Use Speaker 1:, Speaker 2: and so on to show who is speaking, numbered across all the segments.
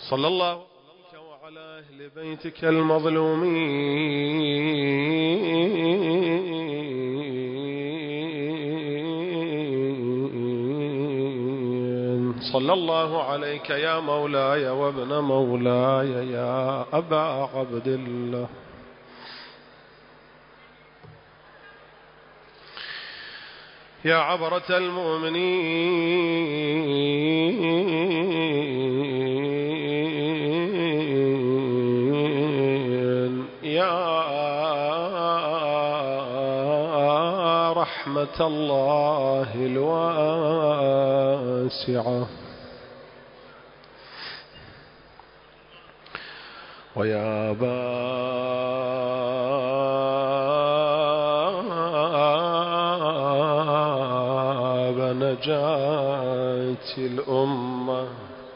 Speaker 1: صلى الله عليك وعلى أهل بيتك المظلومين. صلى الله عليك يا مولاي وابن مولاي يا أبا عبد الله. يا عبرة المؤمنين، يا رحمة الله الواسعة، ويا باب نجاة الأمة.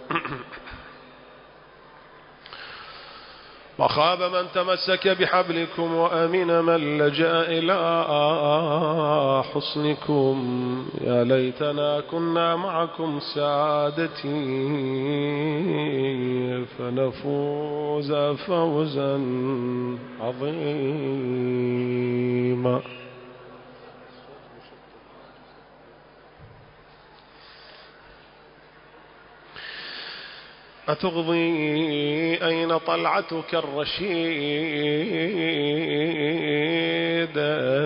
Speaker 1: وخاب من تمسك بحبلكم وأمن من لجأ إلى حصنكم. يا ليتنا كنا معكم سادتي فنفوز فوزا عظيما. أتغضي أين طلعتك الرشيد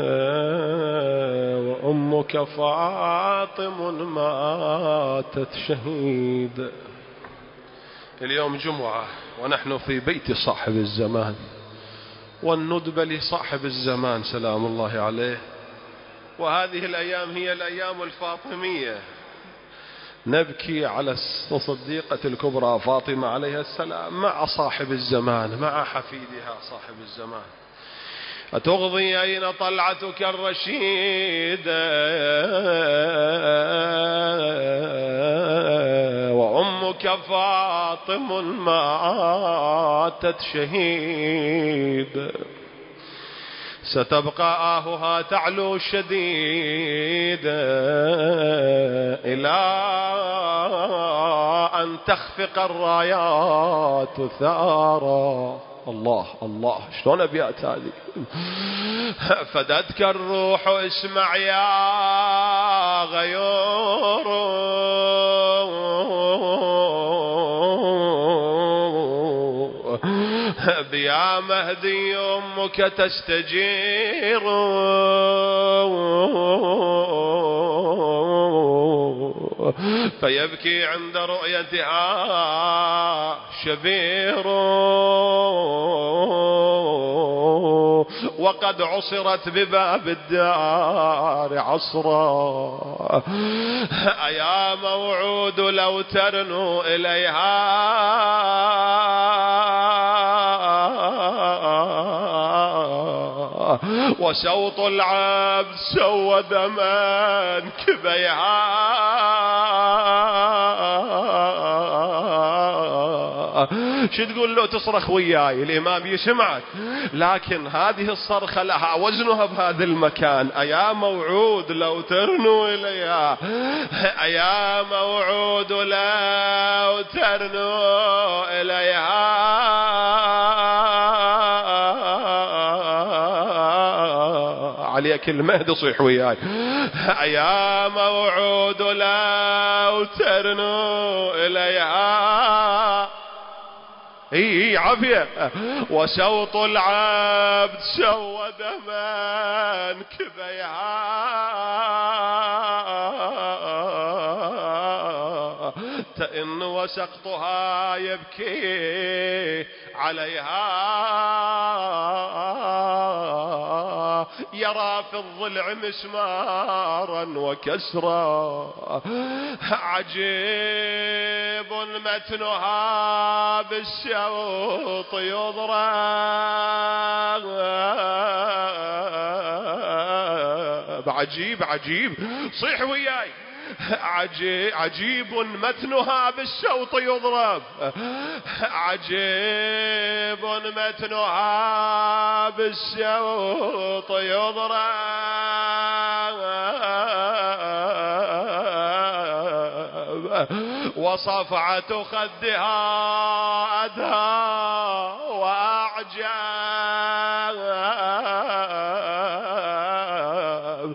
Speaker 1: وأمك فاطم ماتت شهيد. اليوم جمعة ونحن في بيت صاحب الزمان، والندبة لصاحب الزمان سلام الله عليه. وهذه الأيام هي الأيام الفاطمية، نبكي على الصديقة الكبرى فاطمة عليها السلام مع صاحب الزمان، مع حفيدها صاحب الزمان. أتغضي أين طلعتك الرشيد وأمك فاطم ماتت شهيد. ستبقى آهها تعلو شديد إلى أن تخفق الرايات ثارا. الله الله، شلون أبيات هذه. فدتك الروح اسمع يا غيور بيا مهدي أمك تستجير فيبكي عند رؤيتها شبير وقد عصرت بباب الدار عصرا. أيا موعود لو ترنو إليها وسوط العبد سود منكبيها شو تقول له؟ تصرخ وياي، الإمام يسمعك، لكن هذه الصرخة لها وزنها بهذا المكان. أيا موعود لو ترنو إليها، أيا موعود لو ترنو إليها عليك المهد صيح وياي. يا موعود لو ترنو إليها اي عافية وسوط العبد سود منكبيها تئن وسقطها يبكي عليها يرى في الضلع مسمارا وكسرا عجيب متنها بالشوط يضرب. عجيب عجيب صيح وياي. عجيب متنها بالشوط يضرب. عجيب متنها بالشوط يضرب وصفعة خدها أدهى وأعجاب،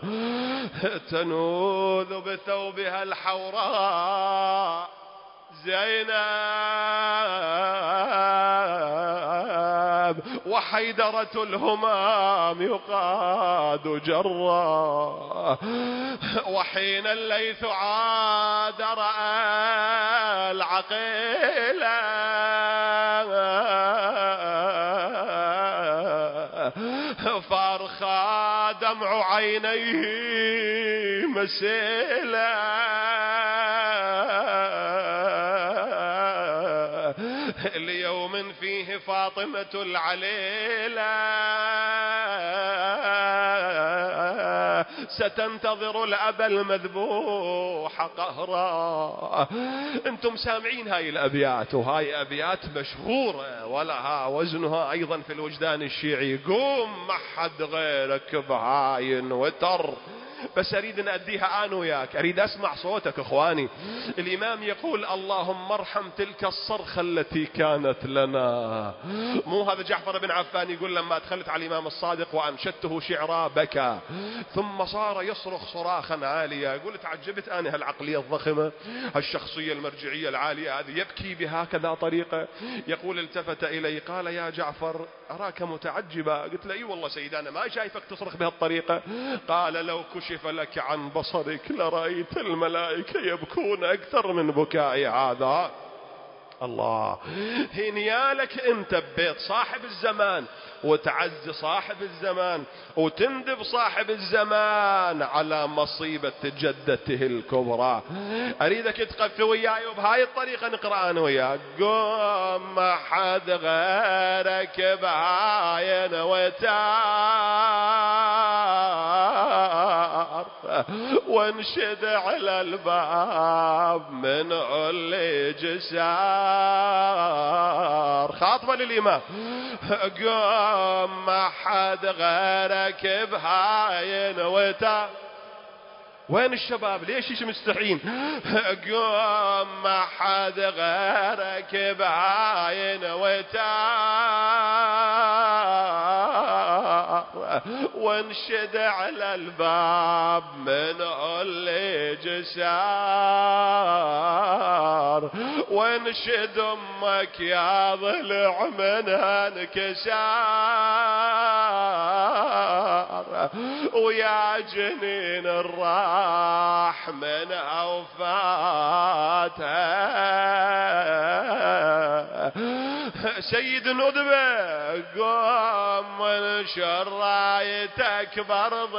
Speaker 1: تنوذ بثوبها الحوراء زينب، وحيدرة الهمام يقاد جرا. وحين الليث عاد رأى العقيلة فارخى دمع عينيه مسيلا، ليوم فيه فاطمة العليلة ستنتظر الأب المذبوح قهرا. انتم سامعين هاي الأبيات، وهاي أبيات مشهورة ولها وزنها أيضا في الوجدان الشيعي. قوم ما حد غيرك بهاي الوتر، بس أريد أن أديها أنا وياك، أريد أسمع صوتك أخواني. الإمام يقول اللهم ارحم تلك الصرخة التي كانت لنا. مو هذا جعفر بن عفان يقول لما دخلت على الإمام الصادق وأنشدته شعرا بكى، ثم صار يصرخ صراخا عاليا. يقول تعجبت أنا هالعقلية الضخمة، هالشخصية المرجعية العالية هذه يبكي بهكذا طريقة. يقول التفت إلي قال يا جعفر أراك متعجبا. قلت له اي والله سيد أنا ما شايفك تصرخ بهالطريقة. قال لو كشف لك عن بصرك لرأيت الملائكة يبكون أكثر من بكائي هذا. الله، هنيالك انت ببيت صاحب الزمان وتعز صاحب الزمان وتندب صاحب الزمان على مصيبة جدته الكبرى. اريدك تقف وياي وبهاي الطريقة نقرأ انا وياك. قوم ما حد غيرك بهاي وتار، وانشد على الباب من علي جسار. خاطبة للإمام. قوم ما حد غيرك بهاي وتار. وين الشباب ليش مستحين؟ قوم ما حد غيرك بهاي وتار، وانشد على الباب من علي جسار، وانشد امك يا ضلع منها انكسار، ويا جنين الراح من اوفاتها. سيد الندبة قوم وانشر رايتك برض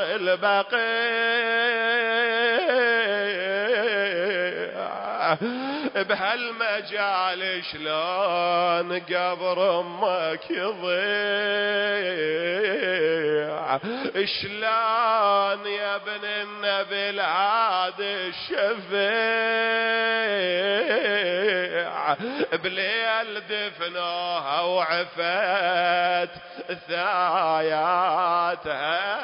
Speaker 1: البقيع، بهالمجال شلون قبر امك يضيع، شلون يا ابن النبي العاد الشفيع، بليل دفنوها وعفت ثاياتها.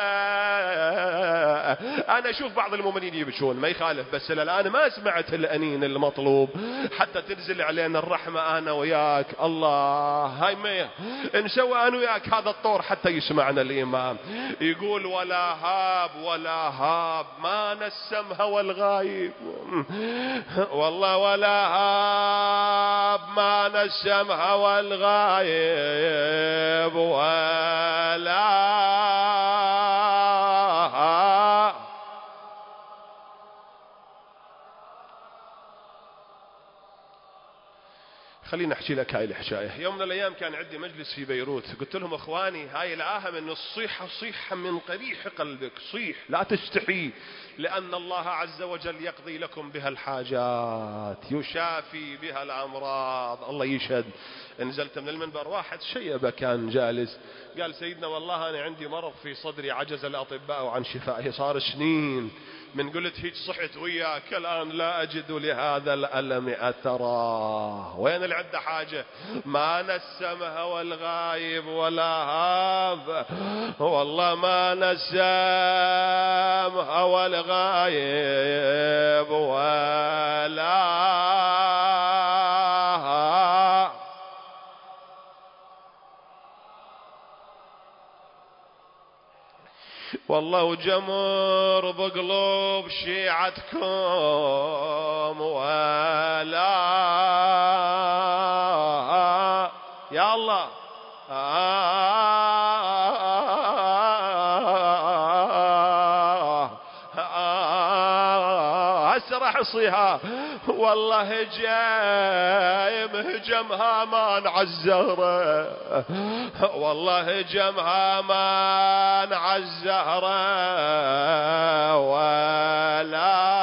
Speaker 1: انا اشوف بعض المؤمنين يبكون ما يخالف، بس الان ما سمعت الانين المطلوب حتى تنزل علينا الرحمة انا وياك. الله، هاي ما نسوي انا وياك هذا الطور حتى يسمعنا الامام. يقول ولا هاب ولا هاب ما نسمها والغايب، والله ولا هاب ما نسمها والغايب ولا هاب. خليني احكي لك هاي الحكايه. يوم من الايام كان عندي مجلس في بيروت، قلت لهم اخواني هاي العاهه من الصيحه صيحه من قريح قلبك، صيح لا تستحي، لان الله عز وجل يقضي لكم بها الحاجات، يشافي بها الامراض. الله يشهد. نزلت من المنبر واحد شيبه كان جالس قال سيدنا والله انا عندي مرض في صدري عجز الاطباء عن شفائه، صار سنين من قلت هيك صحت وياك الآن لا أجد لهذا الألم أثرا. وين اللي عنده حاجة؟ ما نسمها والغايب ولا هاب، والله ما نسمها والغايب ولا والله وجمر بقلوب شيعتكم ولا يا الله هسه راح اصيها والله جاي مهجمها ما عالزهرة والله هجمها ما عالزهرة ولا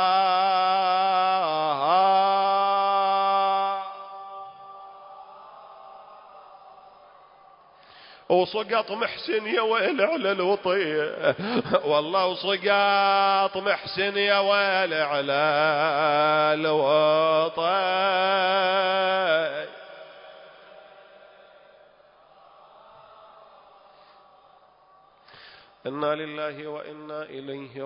Speaker 1: وصقط محسن يا ويل على الوطية والله وصقط محسن يا ويل على الوطية. إنا لله وإنا إليه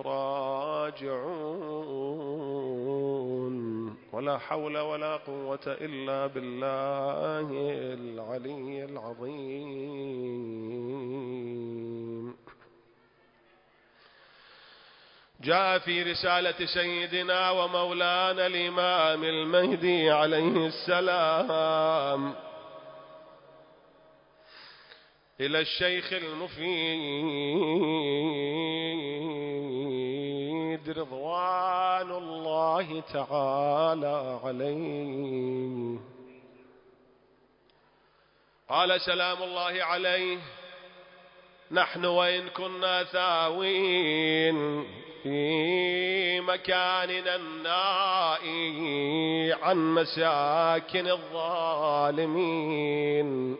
Speaker 1: راجعون ولا حول ولا قوة إلا بالله العلي العظيم. جاء في رسالة سيدنا ومولانا الإمام المهدي عليه السلام إلى الشيخ المفيد رضوان الله تعالى عليه، قال سلام الله عليه: نحن وإن كنا ثاوين في مكاننا النائي عن مساكن الظالمين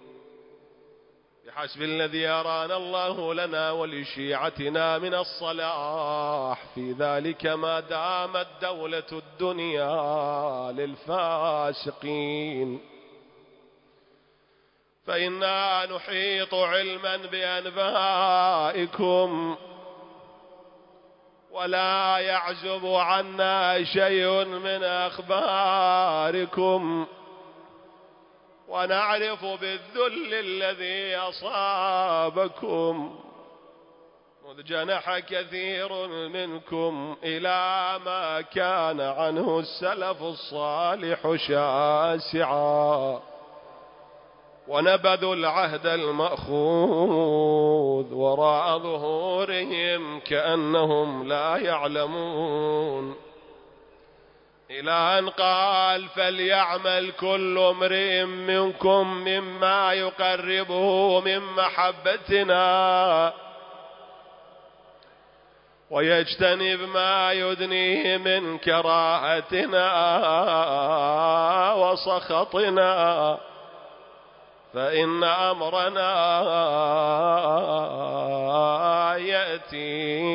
Speaker 1: بحسب الذي أرانا الله لنا ولشيعتنا من الصلاح في ذلك ما دامت دولة الدنيا للفاسقين، فإنا نحيط علما بأنبائكم ولا يعزب عنا شيء من أخباركم، ونعرف بالذل الذي أصابكم مذ جنح كثير منكم إلى ما كان عنه السلف الصالح شاسعا، ونبذوا العهد المأخوذ وراء ظهورهم كأنهم لا يعلمون، إلى أن قال: فليعمل كل امرئ منكم مما يقربه من محبتنا ويجتنب ما يدنيه من كراهتنا وسخطنا، فإن أمرنا يأتي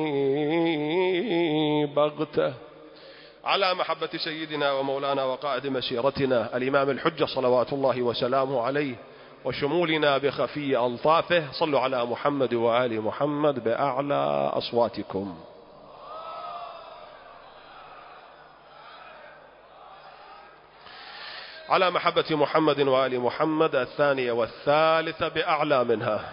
Speaker 1: بغتة. على محبة سيدنا ومولانا وقائد مسيرتنا الإمام الحجة صلوات الله وسلامه عليه وشمولنا بخفي ألطافه، صلوا على محمد وآل محمد بأعلى أصواتكم. على محبة محمد وآل محمد الثانية والثالثة بأعلى منها.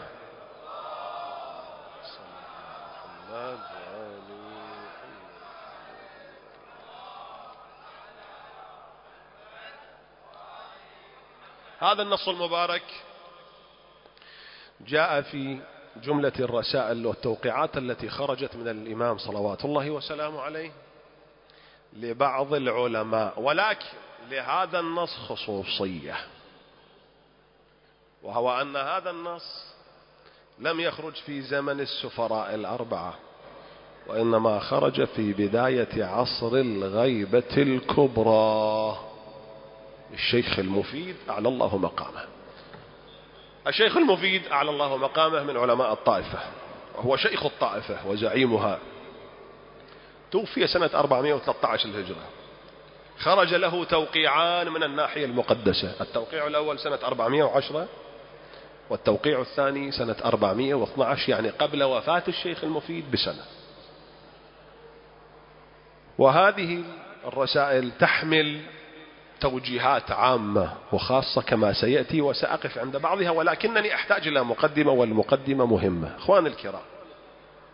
Speaker 1: هذا النص المبارك جاء في جملة الرسائل والتوقيعات التي خرجت من الإمام صلوات الله وسلامه عليه لبعض العلماء، ولكن لهذا النص خصوصية، وهو أن هذا النص لم يخرج في زمن السفراء الأربعة، وإنما خرج في بداية عصر الغيبة الكبرى الشيخ المفيد أعلى الله مقامه. الشيخ المفيد أعلى الله مقامه من علماء الطائفة، وهو شيخ الطائفة وزعيمها، توفي سنة 413 الهجرة. خرج له توقيعان من الناحية المقدسة، التوقيع الأول سنة 410 والتوقيع الثاني سنة 412، يعني قبل وفاة الشيخ المفيد بسنة. وهذه الرسائل تحمل توجيهات عامة وخاصة كما سيأتي، وسأقف عند بعضها، ولكنني أحتاج إلى مقدمة، والمقدمة مهمة. أخواني الكرام،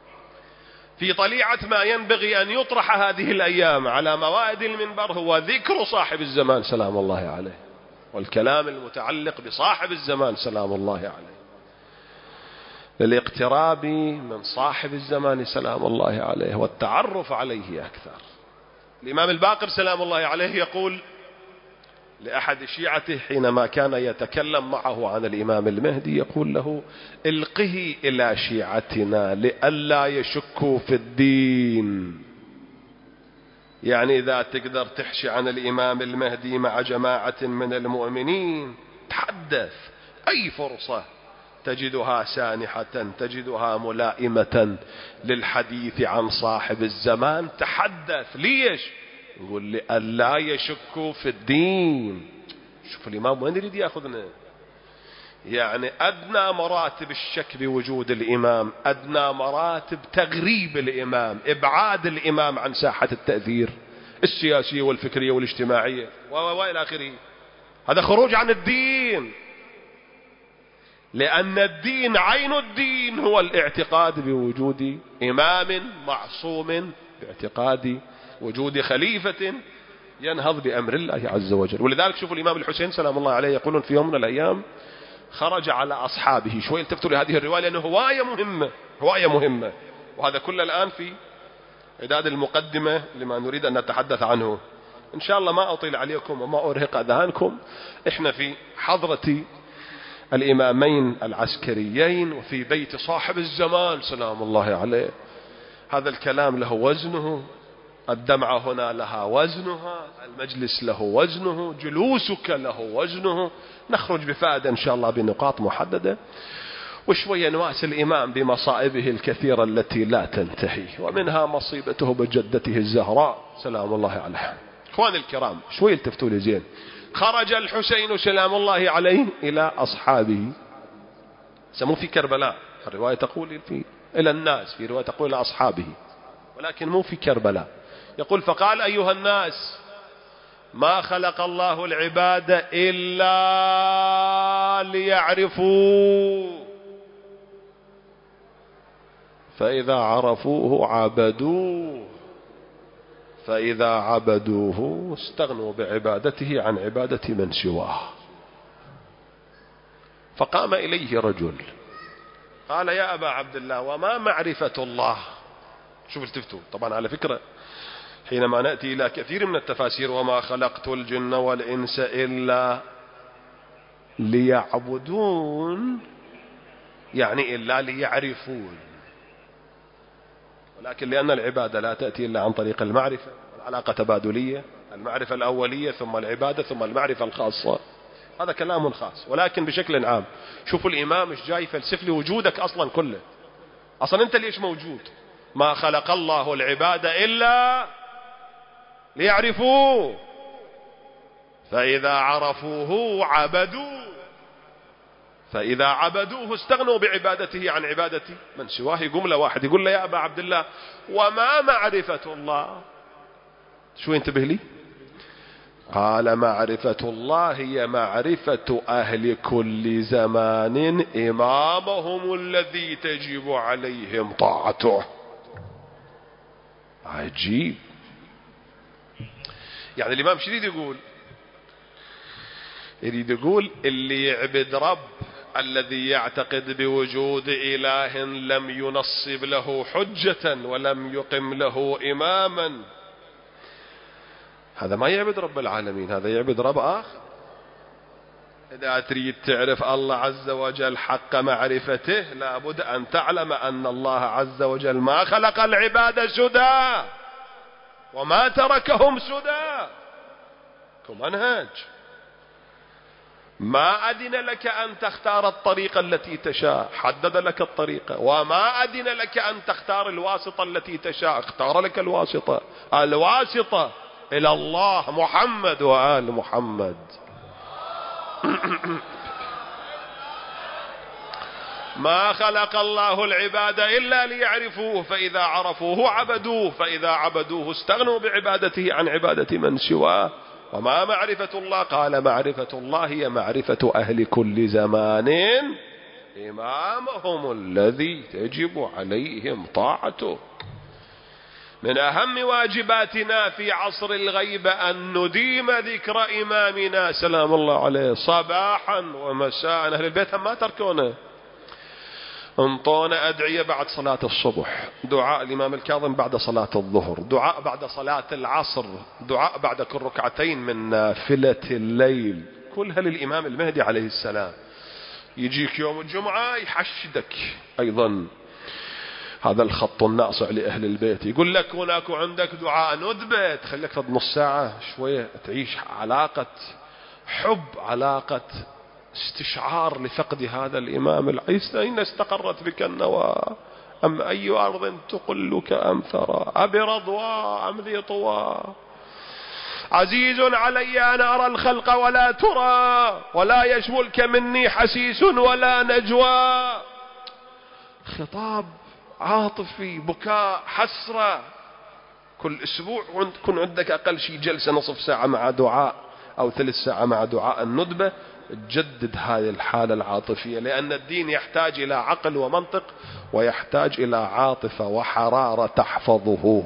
Speaker 1: في طليعة ما ينبغي أن يطرح هذه الأيام على موائد المنبر هو ذكر صاحب الزمان سلام الله عليه، والكلام المتعلق بصاحب الزمان سلام الله عليه، للاقتراب من صاحب الزمان سلام الله عليه والتعرف عليه أكثر. الإمام الباقر سلام الله عليه يقول لأحد شيعته حينما كان يتكلم معه عن الإمام المهدي، يقول له: القه إلى شيعتنا لئلا يشكوا في الدين. يعني إذا تقدر تحشي عن الإمام المهدي مع جماعة من المؤمنين تحدث، أي فرصة تجدها سانحة، تجدها ملائمة للحديث عن صاحب الزمان تحدث. ليش؟ يقول لئلا يشكوا في الدين. شوف الإمام وين يريد يأخذنا، يعني أدنى مراتب الشك بوجود الإمام، أدنى مراتب تغريب الإمام، إبعاد الإمام عن ساحة التأثير السياسية والفكرية والاجتماعية وإلى آخره. هذا خروج عن الدين، لأن الدين عين الدين هو الاعتقاد بوجود إمام معصوم، باعتقاد وجود خليفة ينهض بأمر الله عز وجل. ولذلك شوفوا الإمام الحسين سلام الله عليه يقولون في يوم من الأيام خرج على أصحابه. شوي التفتوا لهذه الرواية لأنه هواية مهمة، وهذا كله الآن في إعداد المقدمة لما نريد أن نتحدث عنه. إن شاء الله ما أطيل عليكم وما أرهق أذهانكم. إحنا في حضرة الإمامين العسكريين وفي بيت صاحب الزمان سلام الله عليه. هذا الكلام له وزنه، الدمعة هنا لها وزنها، المجلس له وزنه، جلوسك له وزنه. نخرج بفائدة إن شاء الله بنقاط محددة، وشوية نواس الإمام بمصائبه الكثيرة التي لا تنتهي، ومنها مصيبته بجدته الزهراء سلام الله عليها. إخوان الكرام شوية التفتوا لي زين. خرج الحسين سلام الله عليه إلى أصحابه، سموه في كربلاء، الرواية تقول إلى الناس، في رواية تقول إلى أصحابه، ولكن مو في كربلاء. يقول: فقال: أيها الناس، ما خلق الله العباد إلا ليعرفوه، فإذا عرفوه عبدوه، فإذا عبدوه استغنوا بعبادته عن عبادة من سواه. فقام إليه رجل قال: يا أبا عبد الله، وما معرفة الله؟ شوف التفتوا. طبعا على فكرة حينما نأتي إلى كثير من التفاسير وما خلقت الجن والإنس إلا ليعبدون، يعني إلا ليعرفون، ولكن لأن العبادة لا تأتي إلا عن طريق المعرفة، العلاقة تبادلية، المعرفة الأولية ثم العبادة ثم المعرفة الخاصة. هذا كلام خاص، ولكن بشكل عام شوفوا الإمام مش جاي فلسف لي وجودك أصلا كله. أصلا أنت ليش موجود؟ ما خلق الله العباد إلا ليعرفوه، فإذا عرفوه عبدوه، فإذا عبدوه استغنوا بعبادته عن عبادة من سواه. يقوم له واحد يقول له: يا أبا عبد الله، وما معرفة الله؟ شو ينتبه لي؟ قال: معرفة الله هي معرفة أهل كل زمان إمامهم الذي تجب عليهم طاعته. عجيب. يعني الإمام شديد يريد يقول اللي يعبد رب الذي يعتقد بوجود إله لم ينصب له حجة ولم يقم له إماما، هذا ما يعبد رب العالمين، هذا يعبد رب آخر. إذا تريد تعرف الله عز وجل حق معرفته لابد أن تعلم أن الله عز وجل ما خلق العباد سدى وما تركهم سدى. كمنهج ما أذن لك أن تختار الطريقة التي تشاء، حدد لك الطريقة، وما أذن لك أن تختار الواسطة التي تشاء، اختار لك الواسطة إلى الله محمد وآل محمد. ما خلق الله العباد إلا ليعرفوه، فإذا عرفوه عبدوه، فإذا عبدوه استغنوا بعبادته عن عبادة من سواه. وما معرفة الله؟ قال: معرفة الله هي معرفة أهل كل زمان إمامهم الذي تجب عليهم طاعته. من أهم واجباتنا في عصر الغيبة أن نديم ذكر إمامنا سلام الله عليه صباحا ومساء. أهل البيت ما تركونه، انطونا أدعية بعد صلاة الصبح، دعاء الإمام الكاظم بعد صلاة الظهر، دعاء بعد صلاة العصر، دعاء بعد كل ركعتين من نافلة الليل، كلها للإمام المهدي عليه السلام. يجيك يوم الجمعة يحشدك أيضا، هذا الخط الناصع لأهل البيت. يقول لك هناك عندك دعاء ندبة، تخليك نص ساعة شوية تعيش علاقة حب، علاقة استشعار لفقد هذا الإمام العيسى. إن استقرت بك النوى أم أي أرض تقلك أم ثرى، أبي رضوى أم ذي طوى، عزيز علي أن أرى الخلق ولا ترى، ولا يشملك مني حسيس ولا نجوى. خطاب عاطفي، بكاء، حسرة. كل أسبوع كن عندك أقل شيء جلسة نصف ساعة مع دعاء أو 3 ساعة مع دعاء الندبة، تجدد هذه الحالة العاطفية، لأن الدين يحتاج إلى عقل ومنطق، ويحتاج إلى عاطفة وحرارة تحفظه.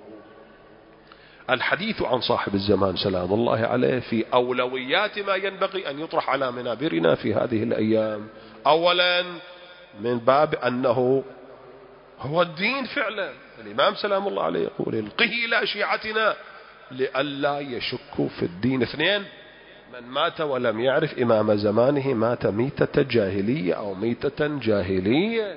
Speaker 1: الحديث عن صاحب الزمان سلام الله عليه في أولويات ما ينبغي أن يطرح على منابرنا في هذه الأيام. أولا من باب أنه هو الدين فعلا. الإمام سلام الله عليه يقول القه إلى شيعتنا لئلا يشكوا في الدين. 2 من مات ولم يعرف إمام زمانه مات ميتة جاهلية أو ميتة جاهلية.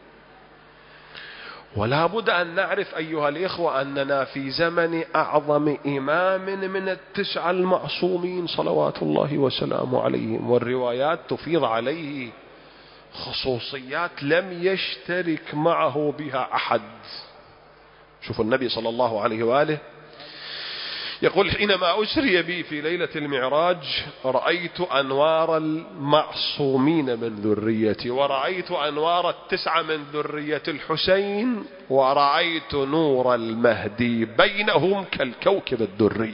Speaker 1: ولا بد أن نعرف أيها الإخوة أننا في زمن أعظم إمام من 9 المعصومين صلوات الله وسلامه عليهم، والروايات تفيض عليه خصوصيات لم يشترك معه بها أحد. شوف النبي صلى الله عليه وآله يقول حينما أسري بي في ليلة المعراج رأيت أنوار المعصومين من ذريتي، ورأيت أنوار 9 من ذرية الحسين، ورأيت نور المهدي بينهم كالكوكب الدري.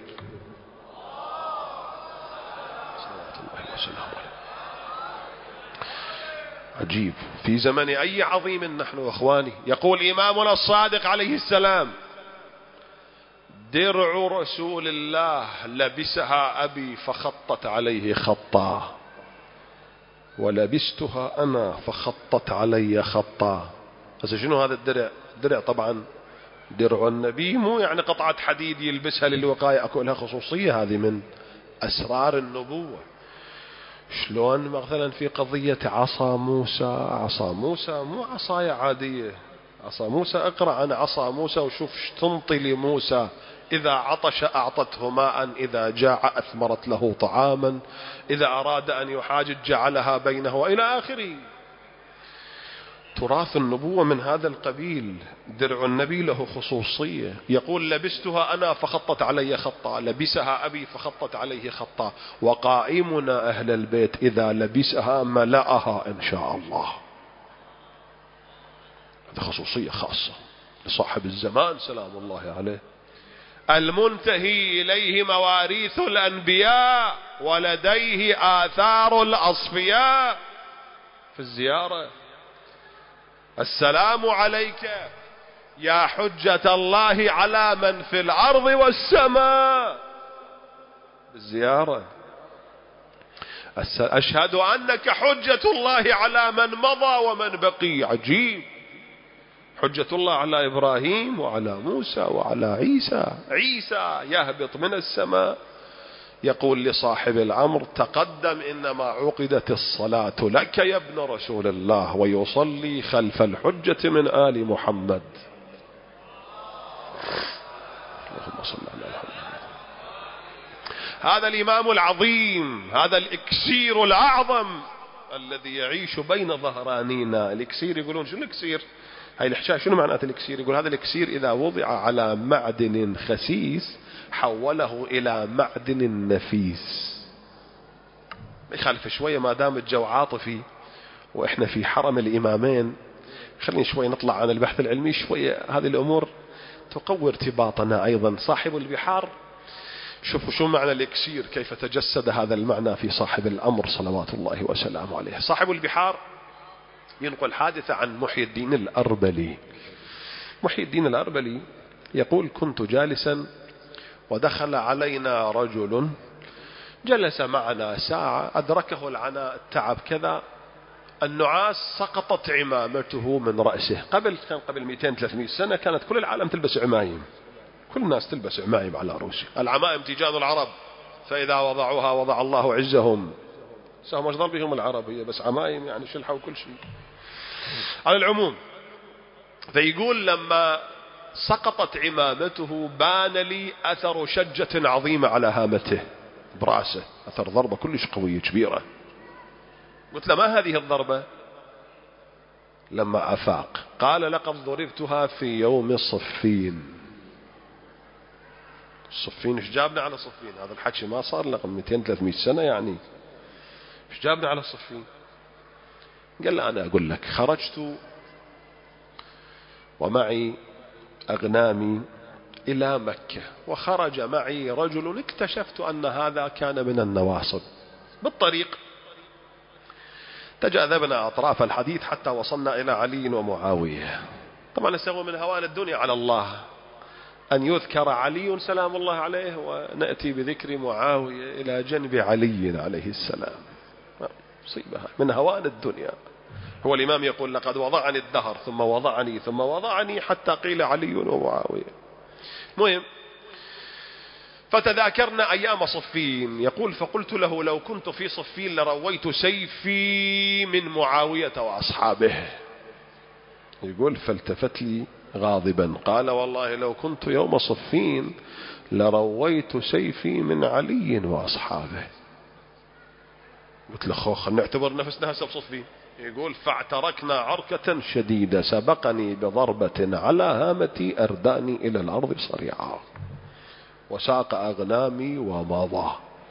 Speaker 1: عجيب، في زمن أي عظيم نحن أخواني. يقول إمامنا الصادق عليه السلام درع رسول الله لبسها أبي فخطت عليه خطا، ولبستها أنا فخطت علي خطا. بس شنو هذا الدرع؟ درع طبعا درع النبي، مو يعني قطعة حديد يلبسها للوقاية، أكو لها خصوصية، هذه من أسرار النبوة. شلون مثلا في قضية عصا موسى، عصا موسى مو عصاية عادية، عصا موسى اقرأ عن عصا موسى وشوف تنطي لموسى، إذا عطش أعطته ماء، إذا جاع أثمرت له طعاما، إذا أراد أن يحاجج جعلها بينه، وإلى آخره. تراث النبوة من هذا القبيل. درع النبي له خصوصية. يقول لبستها أنا فخطت علي خطا، لبسها أبي فخطت عليه خطا، وقائمنا أهل البيت إذا لبسها ملأها إن شاء الله. هذا خصوصية خاصة لصاحب الزمان سلام الله عليه. المنتهي إليه مواريث الأنبياء، ولديه آثار الأصفياء. في الزيارة السلام عليك يا حجة الله على من في الأرض والسماء. بالزيارة أشهد أنك حجة الله على من مضى ومن بقي. عجيب، حجة الله على إبراهيم وعلى موسى وعلى عيسى. عيسى يهبط من السماء يقول لصاحب الأمر تقدم إنما عقدت الصلاة لك يا ابن رسول الله، ويصلي خلف الحجة من آل محمد. اللهم صل على محمد. هذا الإمام العظيم، هذا الإكسير الأعظم الذي يعيش بين ظهرانينا. الإكسير يقولون شنو الإكسير؟ هاي الحشاء شنو معنات الإكسير؟ يقول هذا الإكسير إذا وضع على معدن خسيس حوله إلى معدن نفيس. يخالف شوية ما دام الجو عاطفي وإحنا في حرم الإمامين. خلينا شوية نطلع عن البحث العلمي شوية، هذه الأمور تقوي ارتباطنا أيضا. صاحب البحار، شوفوا شو معنى الإكسير، كيف تجسد هذا المعنى في صاحب الأمر صلوات الله وسلامه عليه. صاحب البحار ينقل حادثة عن محي الدين الأربلي. محي الدين الأربلي يقول كنت جالسا ودخل علينا رجل جلس معنا ساعة، أدركه العناء التعب كذا، النعاس سقطت عمامته من رأسه. كان قبل 200-300 سنة كانت كل العالم تلبس عمايم، كل الناس تلبس عمايم على رؤوسها. العمائم تيجان العرب، فإذا وضعوها وضع الله عزهم. سهم أشضر بهم العربية، بس عمايم يعني شلحة وكل شيء. على العموم، فيقول لما سقطت عمامته بان لي أثر شجة عظيمة على هامته براسه، أثر ضربة كلش قوية كبيرة. قلت له ما هذه الضربة؟ لما أفاق قال لقد ضربتها في يوم صفين. صفين ايش جابنا على صفين؟ هذا الحكي ما صار له 200-300 سنة يعني، ايش جابنا على صفين؟ قال له أنا أقول لك، خرجت ومعي أغنامي إلى مكة، وخرج معي رجل اكتشفت أن هذا كان من النواصب. بالطريق تجاذبنا أطراف الحديث حتى وصلنا إلى علي ومعاوية. طبعا نستغل من هوان الدنيا على الله أن يذكر علي سلام الله عليه ونأتي بذكر معاوية إلى جنب علي عليه السلام. مصيبة من هوان الدنيا. هو الإمام يقول لقد وضعني الدهر ثم وضعني ثم وضعني حتى قيل علي ومعاوية. مهم، فتذاكرنا أيام صفين. يقول فقلت له لو كنت في صفين لرويت سيفي من معاوية وأصحابه. يقول فالتفت لي غاضبا قال والله لو كنت يوم صفين لرويت سيفي من علي وأصحابه. قلت له خو خلنا نعتبر نفسنا هسه بصفين. يقول فاعتركنا عركة شديدة سبقني بضربة على هامتي أرداني إلى الأرض صريعا وساق أغنامي ومضى.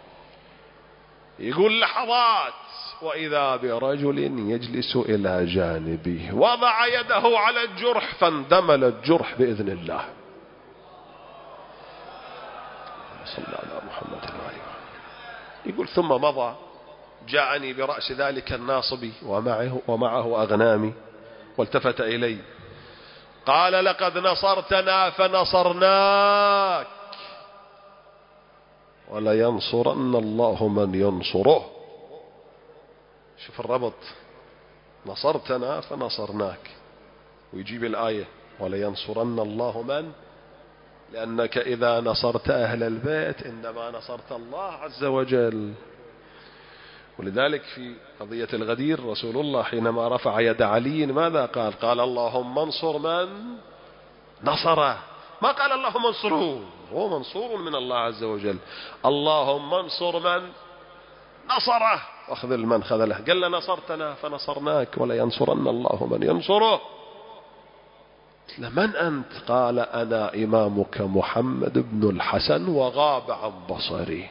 Speaker 1: يقول لحظات وإذا برجل يجلس إلى جانبه وضع يده على الجرح فاندمل الجرح بإذن الله. صلى الله على محمد وآله. يقول ثم مضى جاءني برأس ذلك الناصب ومعه أغنامي والتفت إلي قال لقد نصرتنا فنصرناك ولا ينصرن الله من ينصره. شوف الربط، نصرتنا فنصرناك، ويجيب الآية ولا ينصرن الله من، لأنك إذا نصرت أهل البيت إنما نصرت الله عز وجل. ولذلك في قضية الغدير رسول الله حينما رفع يد علي ماذا قال؟ قال اللهم انصر من نصره، ما قال اللهم انصره، هو منصور من الله عز وجل. اللهم انصر من نصره واخذل من خذله. قال له نصرتنا فنصرناك ولا ينصرن الله من ينصره. لمن أنت؟ قال أنا إمامك محمد بن الحسن وغاب عن بصري.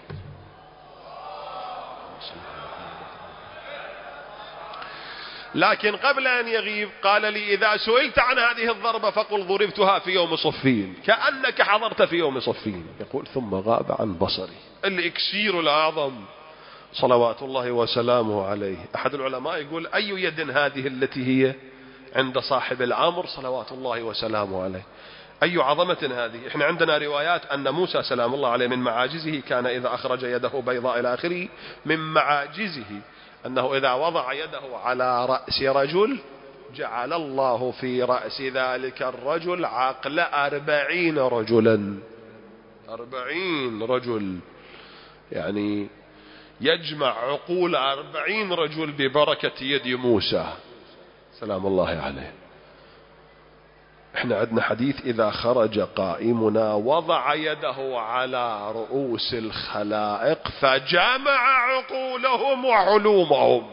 Speaker 1: لكن قبل أن يغيب قال لي إذا سئلت عن هذه الضربة فقل ضربتها في يوم صفين، كأنك حضرت في يوم صفين. يقول ثم غاب عن بصري. الإكسير الأعظم صلوات الله وسلامه عليه. أحد العلماء يقول أي يد هذه التي هي عند صاحب الأمر صلوات الله وسلامه عليه، أي عظمة هذه. إحنا عندنا روايات أن موسى سلام الله عليه من معاجزه كان إذا أخرج يده بيضاء إلى آخره، من معاجزه أنه إذا وضع يده على رأس رجل جعل الله في رأس ذلك الرجل عقل 40 رجلا. 40 رجل يعني يجمع عقول 40 رجل ببركة يد موسى سلام الله عليه. احنا عندنا حديث إذا خرج قائمنا وضع يده على رؤوس الخلائق فجمع عقولهم وحلومهم.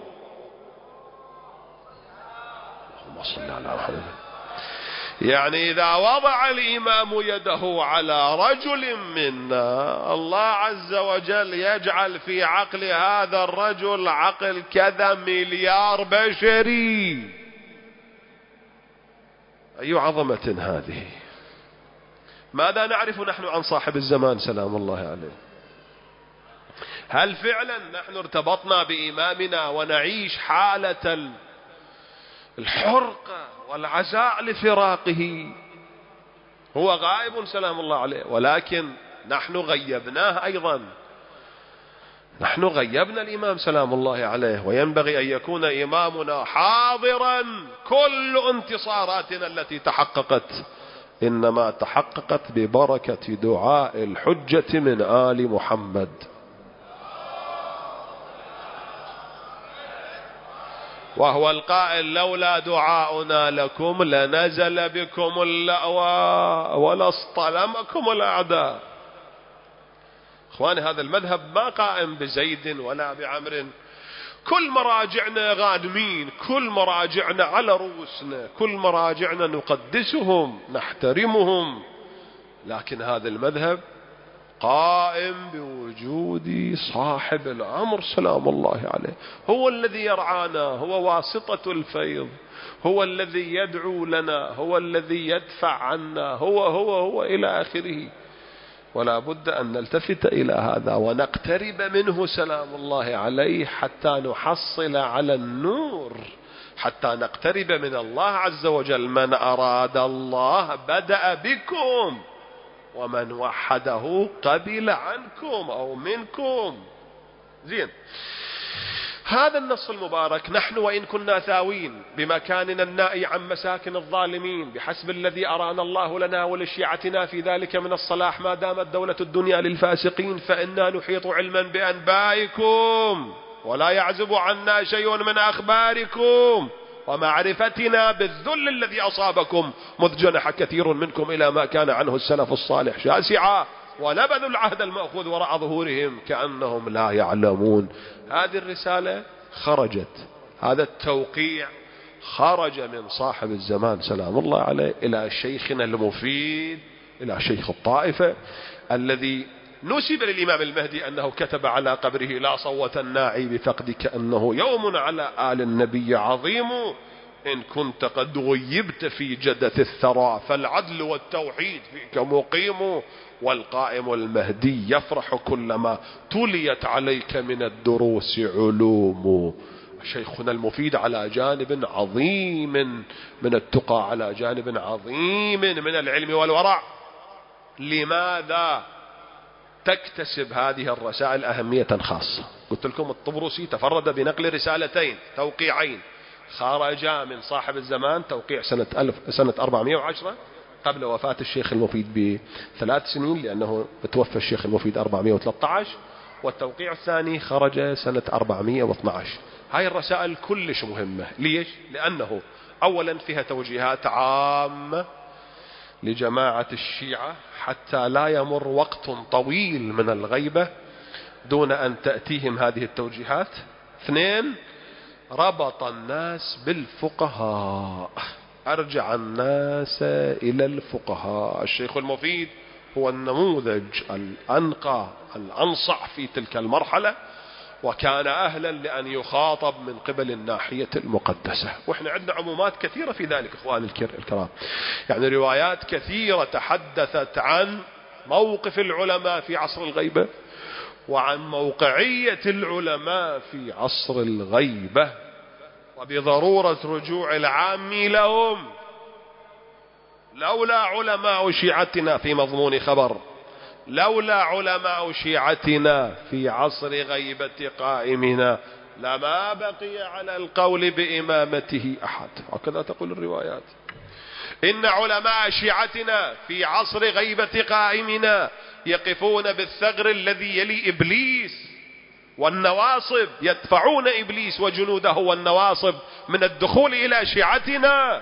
Speaker 1: اللهم صل على محمد. يعني إذا وضع الإمام يده على رجل منا الله عز وجل يجعل في عقل هذا الرجل عقل كذا مليار بشري. أي عظمة هذه. ماذا نعرف نحن عن صاحب الزمان سلام الله عليه؟ هل فعلا نحن ارتبطنا بإمامنا ونعيش حالة الحرقة والعزاء لفراقه؟ هو غائب سلام الله عليه، ولكن نحن غيبناه أيضا، نحن غيبنا الإمام سلام الله عليه، وينبغي أن يكون إمامنا حاضرا. كل انتصاراتنا التي تحققت إنما تحققت ببركة دعاء الحجة من آل محمد. وهو القائل: لولا دعاؤنا لكم لنزل بكم اللأوى ولاصطلمكم الأعداء. اخواني، هذا المذهب ما قائم بزيد ولا بعمر. كل مراجعنا غانمين، كل مراجعنا على رؤوسنا، كل مراجعنا نقدسهم نحترمهم، لكن هذا المذهب قائم بوجود صاحب الأمر سلام الله عليه. هو الذي يرعانا، هو واسطة الفيض، هو الذي يدعو لنا، هو الذي يدفع عنا، هو إلى آخره. ولا بد أن نلتفت إلى هذا ونقترب منه سلام الله عليه حتى نحصل على النور، حتى نقترب من الله عز وجل. من أراد الله بدأ بكم، ومن وحده قبل عنكم أو منكم. زين، هذا النص المبارك: نحن وإن كنا ثاوين بمكاننا النائي عن مساكن الظالمين بحسب الذي أرانا الله لنا ولشيعتنا في ذلك من الصلاح ما دامت دولة الدنيا للفاسقين، فإنا نحيط علما بأنبائكم ولا يعزب عنا شيء من أخباركم، ومعرفتنا بالذل الذي أصابكم مذ جنح كثير منكم إلى ما كان عنه السلف الصالح شاسعا، ونبذوا العهد المأخوذ وراء ظهورهم كأنهم لا يعلمون. هذه الرسالة خرجت، هذا التوقيع خرج من صاحب الزمان سلام الله عليه إلى شيخنا المفيد، إلى شيخ الطائفة الذي نسب للإمام المهدي أنه كتب على قبره: لا صوت الناعي بفقدك أنه يوم على آل النبي عظيم، إن كنت قد غيبت في جدة الثرى فالعدل والتوحيد فيك مقيم، والقائم المهدي يفرح كلما تليت عليك من الدروس علوم. شيخنا المفيد على جانب عظيم من التقى، على جانب عظيم من العلم والورع. لماذا تكتسب هذه الرسائل أهمية خاصة؟ قلت لكم الطبرسي تفرد بنقل رسالتين توقيعين خرجا من صاحب الزمان، توقيع سنة 410 قبل وفاة الشيخ المفيد ب3 سنين، لأنه توفى الشيخ المفيد 413، والتوقيع الثاني خرج سنة 412. هاي الرسائل كلش مهمة. ليش؟ لأنه أولا فيها توجيهات عامة لجماعة الشيعة حتى لا يمر وقت طويل من الغيبة دون أن تأتيهم هذه التوجيهات. اثنين، ربط الناس بالفقهاء، أرجع الناس إلى الفقهاء. الشيخ المفيد هو النموذج الأنقى الأنصح في تلك المرحلة، وكان أهلا لأن يخاطب من قبل الناحية المقدسة. وإحنا عندنا عمومات كثيرة في ذلك إخواني الكرام، يعني روايات كثيرة تحدثت عن موقف العلماء في عصر الغيبة، وعن موقعية العلماء في عصر الغيبة، وبضرورة رجوع العام لهم. لولا علماء شيعتنا في مضمون خبر، لولا علماء شيعتنا في عصر غيبة قائمنا لما بقي على القول بإمامته أحد. هكذا تقول الروايات. إن علماء شيعتنا في عصر غيبة قائمنا يقفون بالثغر الذي يلي إبليس والنواصب، يدفعون إبليس وجنوده والنواصب من الدخول إلى شيعتنا.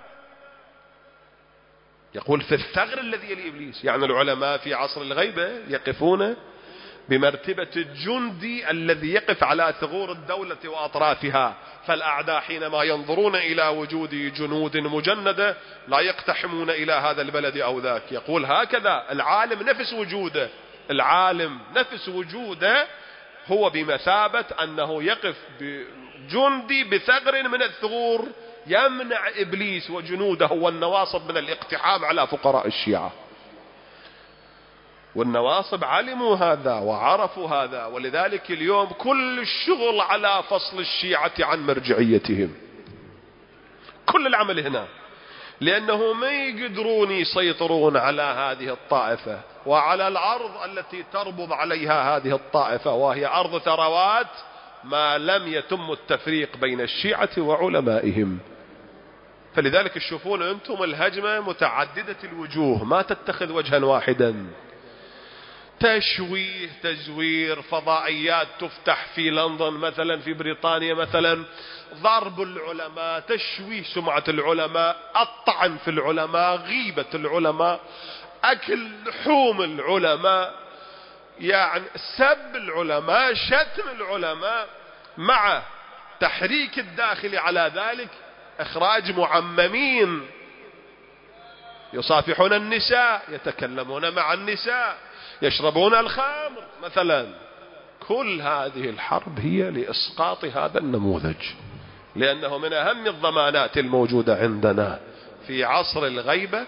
Speaker 1: يقول في الثغر الذي يلي إبليس، يعني العلماء في عصر الغيبة يقفون بمرتبة الجندي الذي يقف على ثغور الدولة وأطرافها، فالأعداء حينما ينظرون إلى وجود جنود مجندة لا يقتحمون إلى هذا البلد أو ذاك. يقول هكذا العالم نفس وجوده، العالم نفس وجوده هو بمثابة أنه يقف بجندي بثغر من الثغور يمنع إبليس وجنوده والنواصب من الاقتحام على فقراء الشيعة. والنواصب علموا هذا وعرفوا هذا، ولذلك اليوم كل الشغل على فصل الشيعة عن مرجعيتهم، كل العمل هنا. لأنه ما يقدرون يسيطرون على هذه الطائفة وعلى الأرض التي تربض عليها هذه الطائفة، وهي أرض ثروات، ما لم يتم التفريق بين الشيعة وعلمائهم. فلذلك تشوفون أنتم الهجمة متعددة الوجوه، ما تتخذ وجها واحدا. تشويه، تزوير، فضائيات تفتح في لندن مثلا، في بريطانيا مثلا، ضرب العلماء، تشويه سمعة العلماء، الطعن في العلماء، غيبة العلماء، أكل لحوم العلماء، يعني سب العلماء، شتم العلماء، مع تحريك الداخل على ذلك إخراج معممين يصافحون النساء، يتكلمون مع النساء، يشربون الخمر مثلا. كل هذه الحرب هي لإسقاط هذا النموذج، لأنه من أهم الضمانات الموجودة عندنا في عصر الغيبة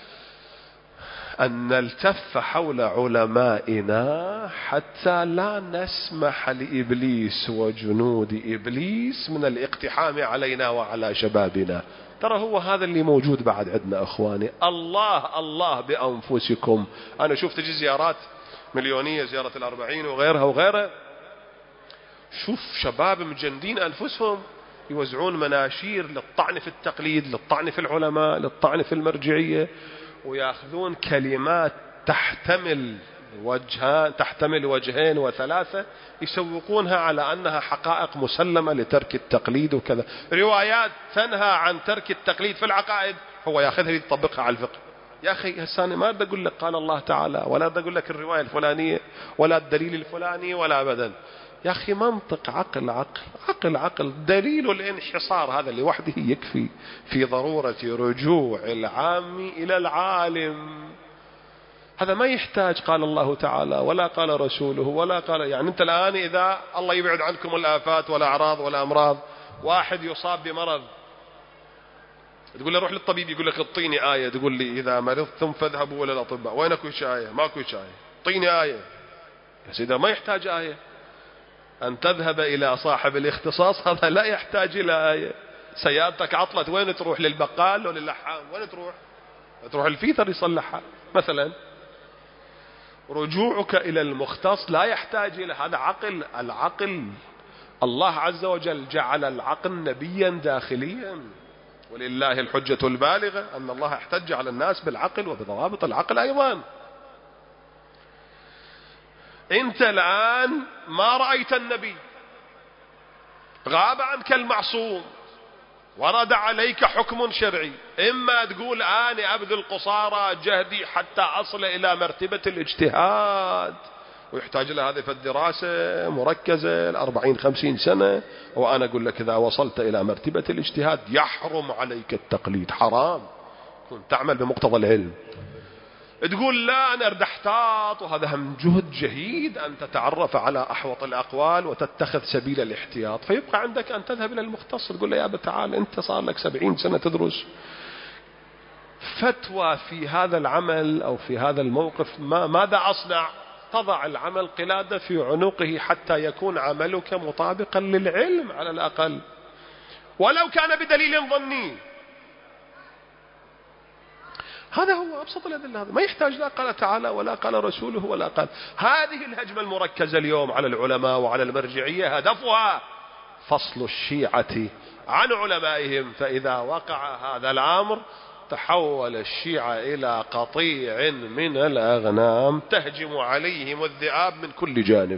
Speaker 1: أن نلتف حول علمائنا حتى لا نسمح لإبليس وجنود إبليس من الاقتحام علينا وعلى شبابنا. ترى هو هذا اللي موجود بعد عندنا أخواني. الله بأنفسكم. أنا شوف تجي زيارات مليونية، زيارة الأربعين وغيرها، شوف شباب مجندين أنفسهم يوزعون مناشير للطعن في التقليد، للطعن في العلماء، للطعن في المرجعية، ويأخذون كلمات تحتمل وجهين وثلاثة، يسوقونها على أنها حقائق مسلمة لترك التقليد وكذا. روايات تنهى عن ترك التقليد في العقائد، هو يأخذها يطبقها على الفقه. يا أخي هساني ما بدي أقول لك قال الله تعالى، ولا بدي أقول لك الرواية الفلانية، ولا الدليل الفلاني، ولا أبدا. يا أخي منطق، عقل. دليل الانحصار هذا لوحده يكفي في ضرورة رجوع العام إلى العالم. هذا ما يحتاج قال الله تعالى ولا قال رسوله ولا قال. يعني أنت الآن إذا الله يبعد عنكم الآفات والأعراض والأمراض، واحد يصاب بمرض، تقول له روح للطبيب، يقول لك اعطيني آية تقول لي إذا مرضتم فاذهبوا إلى الأطباء. وين أكو آية؟ ما أكو آية. اعطيني آية. يا سيدي ما يحتاج آية. أن تذهب إلى صاحب الاختصاص هذا لا يحتاج إلى آية. سيارتك عطلت، وين تروح؟ للبقال ولا للحام؟ وين تروح الفيتر يصلحها مثلا. رجوعك إلى المختص لا يحتاج إلى هذا. العقل الله عز وجل جعل العقل نبيا داخليا، ولله الحجة البالغة، أن الله احتج على الناس بالعقل وبضوابط العقل أيضا. أنت الآن ما رأيت النبي، غاب عنك المعصوم، ورد عليك حكم شرعي، إما تقول أنا أبذل قصارى جهدي حتى أصل إلى مرتبة الاجتهاد، ويحتاج إلى هذه الدراسة مركزة 40-50 سنة، وأنا أقول لك إذا وصلت إلى مرتبة الاجتهاد يحرم عليك التقليد، حرام، كنت تعمل بمقتضى العلم. تقول لا أنا أريد أحتاط، وهذا هم جهد جهيد أن تتعرف على أحوط الأقوال وتتخذ سبيل الاحتياط، فيبقى عندك أن تذهب إلى المختص تقول له يا أبا تعال أنت صار لك 70 سنة تدرس، فتوى في هذا العمل أو في هذا الموقف ماذا أصنع؟ تضع العمل قلادة في عنقه حتى يكون عملك مطابقا للعلم على الأقل، ولو كان بدليل ظني. هذا هو أبسط الأدلة. هذا ما يحتاج لا قال تعالى ولا قال رسوله ولا قال. هذه الهجمة المركزة اليوم على العلماء وعلى المرجعية هدفها فصل الشيعة عن علمائهم، فإذا وقع هذا الأمر تحول الشيعة إلى قطيع من الأغنام تهجم عليهم الذئاب من كل جانب.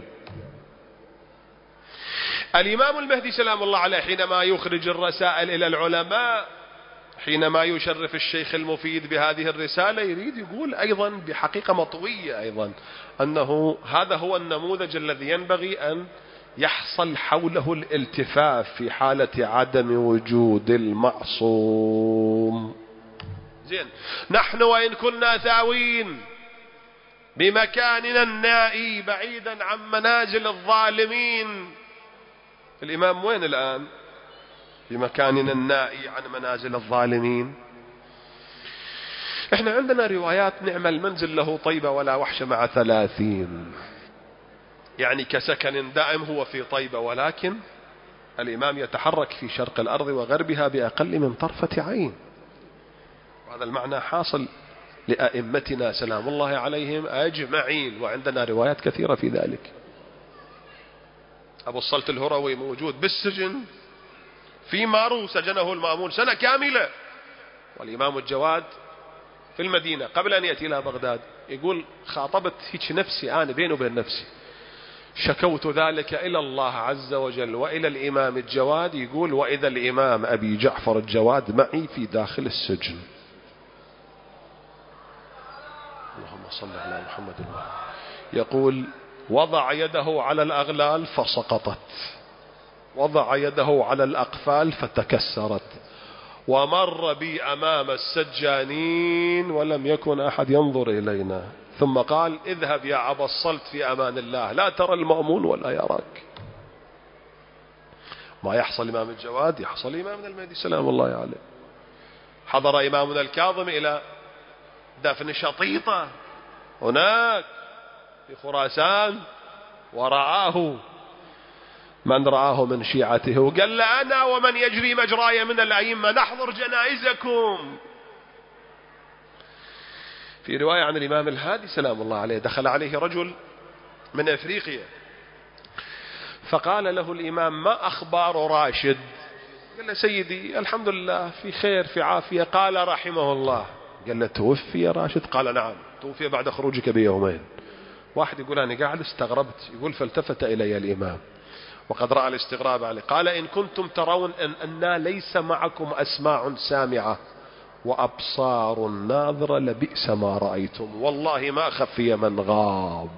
Speaker 1: الإمام المهدي سلام الله عليه حينما يخرج الرسائل إلى العلماء، حينما يشرف الشيخ المفيد بهذه الرسالة، يريد يقول أيضا بحقيقة مطوية أيضا أنه هذا هو النموذج الذي ينبغي أن يحصل حوله الالتفاف في حالة عدم وجود المعصوم. زين، نحن وإن كنا ثاوين بمكاننا النائي بعيدا عن منازل الظالمين، الإمام وين الآن؟ بمكاننا النائي عن منازل الظالمين. احنا عندنا روايات نعم المنزل له طيبة ولا وحش مع 30، يعني كسكن دائم هو في طيبة، ولكن الإمام يتحرك في شرق الأرض وغربها بأقل من طرفة عين. هذا المعنى حاصل لأئمتنا سلام الله عليهم أجمعين، وعندنا روايات كثيرة في ذلك. أبو الصلت الهروي موجود بالسجن في مارو، سجنه المأمون سنة كاملة، والإمام الجواد في المدينة قبل أن يأتي إلى بغداد. يقول خاطبت هيك نفسي أنا بيني وبين نفسي، شكوت ذلك إلى الله عز وجل وإلى الإمام الجواد. يقول وإذا الإمام أبي جعفر الجواد معي في داخل السجن. اللهم صل على محمد. يقول وضع يده على الأغلال فسقطت، وضع يده على الأقفال فتكسرت، ومر بي أمام السجانين ولم يكن أحد ينظر إلينا، ثم قال اذهب يا أبا الصلت في أمان الله، لا ترى المأمون ولا يراك. ما يحصل إمام الجواد يحصل إمامنا المهدي سلام الله عليه. حضر إمامنا الكاظم إلى دفن شطيطة هناك في خراسان، ورآه من رآه من شيعته، وقال له أنا ومن يجري مجراي من الأئمة نحضر جنائزكم. في رواية عن الإمام الهادي سلام الله عليه، دخل عليه رجل من أفريقيا فقال له الإمام ما أخبار راشد؟ قال له سيدي الحمد لله في خير في عافية. قال رحمه الله. قال له توفي راشد؟ قال نعم توفي بعد خروجك بيومين. واحد يقول أنا قاعد استغربت، يقول فالتفت إلي الإمام وقد رأى الاستغراب عليه، قال إن كنتم ترون أن ليس معكم أسماع سامعة وأبصار ناظرة لبئس ما رأيتم، والله ما خفي من غاب.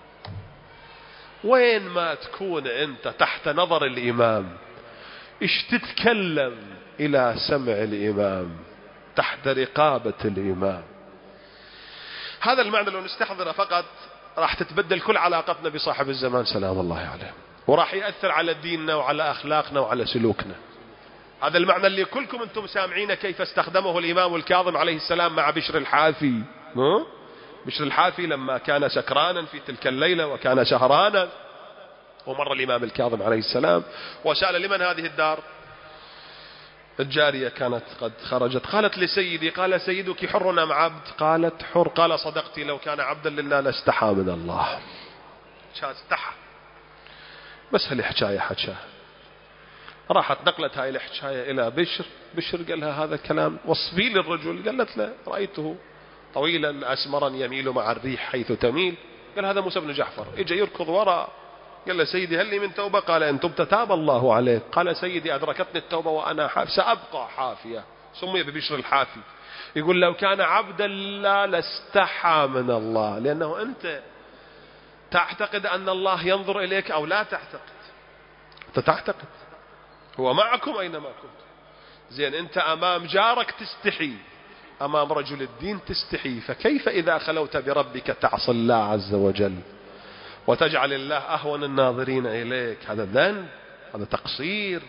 Speaker 1: وين ما تكون أنت تحت نظر الإمام، إيش تتكلم إلى سمع الإمام، تحت رقابة الإمام. هذا المعنى لو نستحضره فقط راح تتبدل كل علاقتنا بصاحب الزمان سلام الله عليه، وراح يأثر على ديننا وعلى أخلاقنا وعلى سلوكنا. هذا المعنى اللي كلكم أنتم سامعين كيف استخدمه الإمام الكاظم عليه السلام مع بشر الحافي. بشر الحافي لما كان سكرانا في تلك الليلة وكان سهرانا، ومر الإمام الكاظم عليه السلام وسأل لمن هذه الدار؟ الجارية كانت قد خرجت، قالت لسيدي، قال سيدك حر أم عبد؟ قالت حر. قال صدقتي لو كان عبدا لله لاستحى من الله. استحى بس هالحكاية حكاها. راحت نقلت هاي الحكاية إلى بشر. بشر قال لها هذا كلام وصفي للرجل. قالت له رأيته طويلا أسمرا يميل مع الريح حيث تميل. قال هذا موسى بن جعفر. إجا يركض وراء. قال له سيدي هل لي من توبة؟ قال إن تبت تاب الله عليك. قال سيدي أدركتني التوبة وأنا حاف، سأبقى حافية. سمي ببشر الحافي. يقول لو كان عبدا لا لاستحى من الله، لأنه أنت تعتقد أن الله ينظر إليك أو لا تعتقد؟ أنت تعتقد هو معكم أينما كنت. زين أنت أمام جارك تستحي، أمام رجل الدين تستحي، فكيف إذا خلوت بربك تعصي الله عز وجل وتجعل الله أهون الناظرين إليك؟ هذا ذنب، هذا تقصير.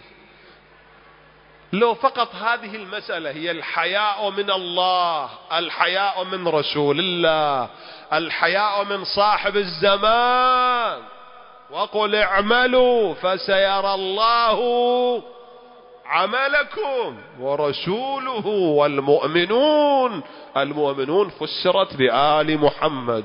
Speaker 1: لو فقط هذه المسألة هي الحياء من الله، الحياء من رسول الله، الحياء من صاحب الزمان، وقل اعملوا فسيرى الله عملكم ورسوله والمؤمنون. المؤمنون فسرت بآل محمد.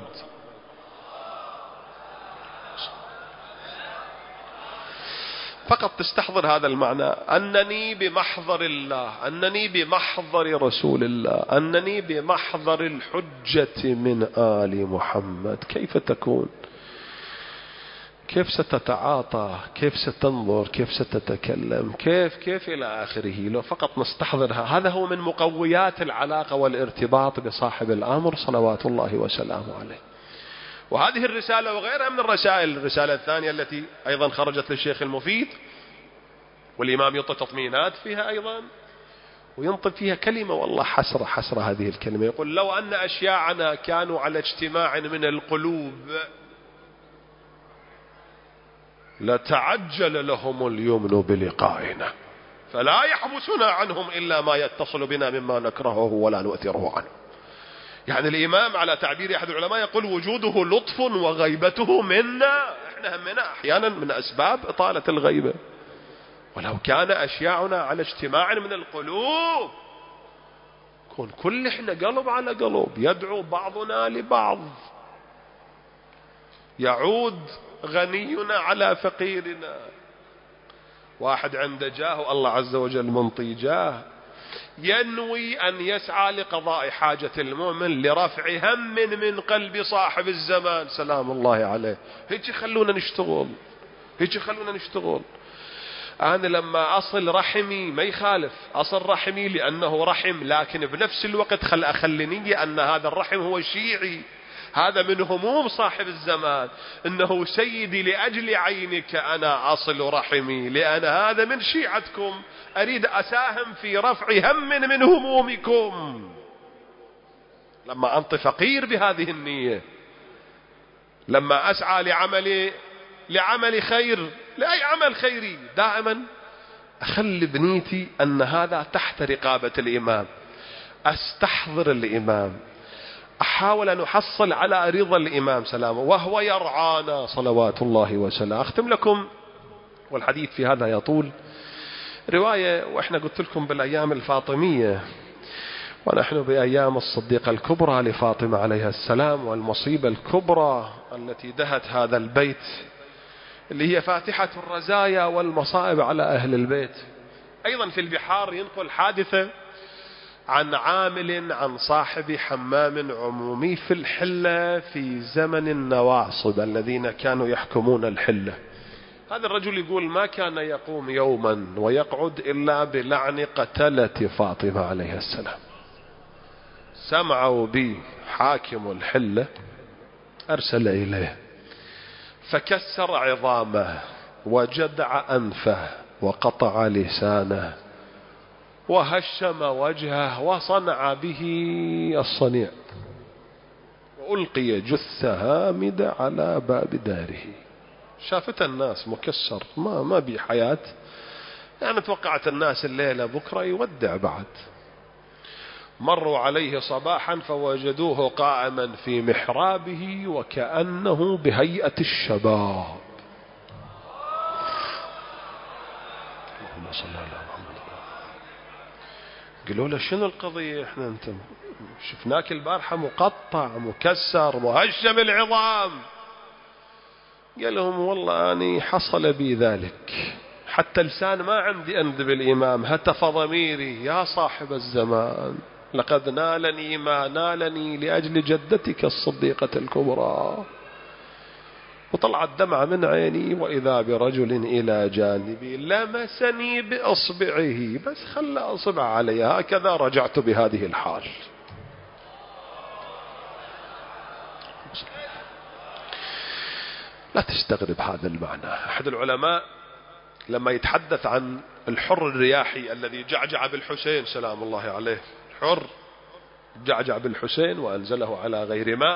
Speaker 1: فقط تستحضر هذا المعنى، أنني بمحضر الله، أنني بمحضر رسول الله، أنني بمحضر الحجة من آل محمد. كيف تكون؟ كيف ستتعاطى؟ كيف ستنظر؟ كيف ستتكلم؟ كيف إلى آخره. لو فقط نستحضرها، هذا هو من مقويات العلاقة والارتباط بصاحب الأمر صلوات الله وسلامه عليه. وهذه الرسالة وغيرها من الرسائل، الرسالة الثانية التي أيضا خرجت للشيخ المفيد، والإمام يعطي تطمينات فيها أيضا، وينطق فيها كلمة والله حسرة هذه الكلمة. يقول لو أن أشياعنا كانوا على اجتماع من القلوب لتعجل لهم اليمن بلقائنا، فلا يحبسنا عنهم إلا ما يتصل بنا مما نكرهه ولا نؤثره عنه. يعني الإمام على تعبير أحد العلماء يقول وجوده لطف وغيبته منا. احنا همنا أحيانا من أسباب إطالة الغيبة. ولو كان أشياعنا على اجتماع من القلوب كون كل احنا قلب على قلب، يدعو بعضنا لبعض، يعود غنينا على فقيرنا. واحد عنده جاه والله عز وجل منطي جاه، ينوي أن يسعى لقضاء حاجة المؤمن لرفع هم من قلب صاحب الزمان سلام الله عليه. هيك خلونا نشتغل، هيك خلونا نشتغل. أنا لما أصل رحمي ما يخالف أصل رحمي لأنه رحم، لكن بنفس الوقت أخلني أن هذا الرحم هو شيعي. هذا من هموم صاحب الزمان، إنه سيدي لأجل عينك أنا أصل رحمي، لأن هذا من شيعتكم، أريد أساهم في رفع هم من همومكم. لما أنت فقير بهذه النية، لما أسعى لعمل خير، لأي عمل خيري، دائما أخلي بنيتي أن هذا تحت رقابة الإمام، أستحضر الإمام، أحاول أن أحصل على رضا الإمام سلامه وهو يرعانا صلوات الله وسلامه. أختم لكم والحديث في هذا يطول. رواية، وإحنا قلت لكم بالأيام الفاطمية، ونحن بأيام الصديقة الكبرى لفاطمة عليها السلام، والمصيبة الكبرى التي دهت هذا البيت اللي هي فاتحة الرزايا والمصائب على أهل البيت. أيضا في البحار ينقل حادثة عن عامل عن صاحب حمام عمومي في الحلة في زمن النواصب الذين كانوا يحكمون الحلة. هذا الرجل يقول ما كان يقوم يوما ويقعد إلا بلعن قتلة فاطمة عليها السلام. سمعوا بي حاكم الحلة، أرسل إليه فكسر عظامه وجدع أنفه وقطع لسانه وهشم وجهه وصنع به الصنيع، وألقي جثة هامدة على باب داره. شافت الناس مكسر ما بي حياة، يعني توقعت الناس الليلة بكرة يودع بعد. مروا عليه صباحا فوجدوه قائما في محرابه وكأنه بهيئة الشباب. اللهم صل على محمد. قالوا له شنو القضية؟ احنا انت شفناك البارحة مقطع مكسر مهشم العظام. قال لهم والله أني حصل بي ذلك، حتى لسان ما عندي أندب الإمام، هتف ضميري يا صاحب الزمان لقد نالني ما نالني لأجل جدتك الصديقة الكبرى. وطلعت دمعة من عيني وإذا برجل إلى جانبي لمسني بأصبعه، بس خلى أصبع علي، هكذا رجعت بهذه الحال. لا تستغرب هذا المعنى. أحد العلماء لما يتحدث عن الحر الرياحي الذي جعجع بالحسين سلام الله عليه، حر جعجع بالحسين وأنزله على غير ماء،